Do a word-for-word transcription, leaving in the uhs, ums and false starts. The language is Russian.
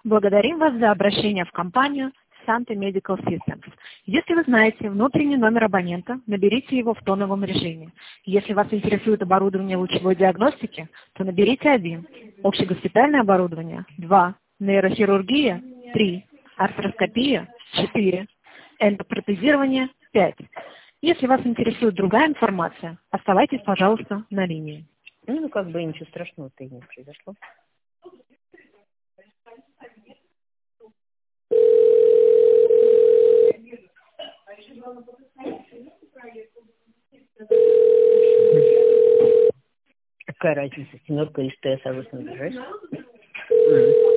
Благодарим вас за обращение в компанию Santa Medical Systems. Если вы знаете внутренний номер абонента, наберите его в тоновом режиме. Если вас интересует оборудование лучевой диагностики, то наберите один. Общегоспитальное оборудование – два. Нейрохирургия – три. Артроскопия – четыре. Эндопротезирование – пять. Если вас интересует другая информация, оставайтесь, пожалуйста, на линии. Ну, как бы ничего страшного-то и не произошло. Какая разница, семерка или что я согласна держать?